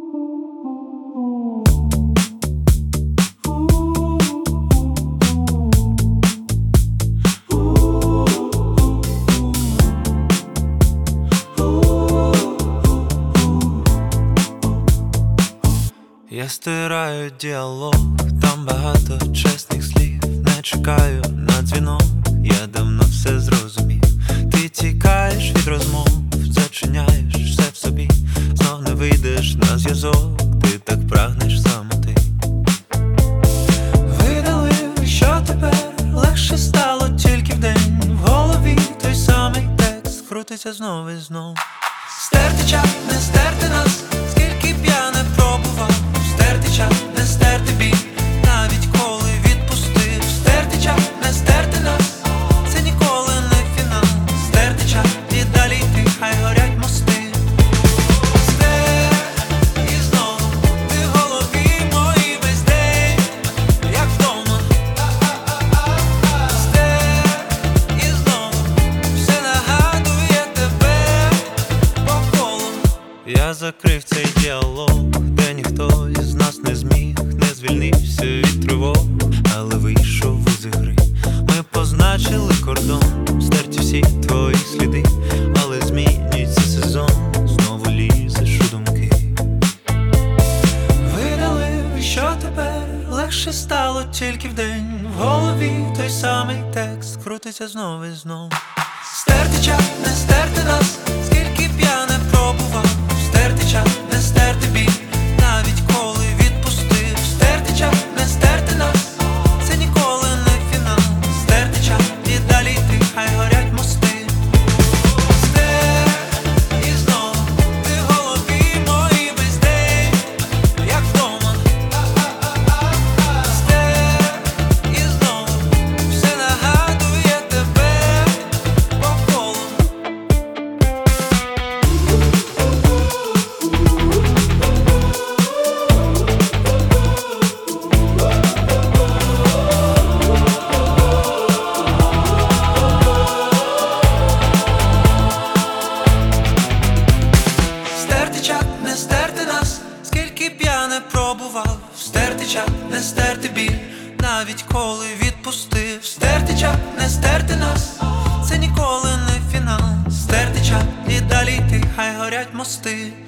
Я стираю діалог, там багато чесних слів. Не чекаю на дзвінок, я давно все зрозумів. Ти тікаєш від розмов, зачиняєш все в собі. Знов не вийдеш на зв'язок, ти так прагнеш самоти. Видалив, що тепер легше стало тільки вдень. В голові той самий текст крутиться знов і знов. Стерти час, не стерти нас, скільки б я не пробував. Стерти час, не стерти біль, навіть коли відпустив. Стерти час, не стерти нас, це ніколи не фінал. Стерти час і далі йти, хай горять мости. Стер і знову ти в голові моїй весь день, як вдома. Стер і знову все нагадує тебе по колу. Я закрив цей діалог, де ніхто із нас не зміг, не звільнився від тривог, але вийшов із ігри. Ми позначили кордон, стерті всі твої сліди, але змінюється сезон, знову лізеш у думки. Видалив, що тепер легше стало тільки вдень. В голові той самий текст крутиться знов і знов. Стерти час, не стерти нас, скільки б я не пробував. Стерти час, не стерти біль, навіть коли відпустив. Стерти час, не стерти нас, це ніколи не фінал. Стерти час і далі йти, хай горять мости. Стер і знову ти в голові моїй весь день, як вдома. Стер і знову все нагадує тебе по колу. Стерти час, не стерти нас, скільки б я не пробував. Стерти час, не стерти біль, навіть коли відпустив. Стерти час, не стерти нас, це ніколи не фінал. Стерти час і далі йти, хай горять мости.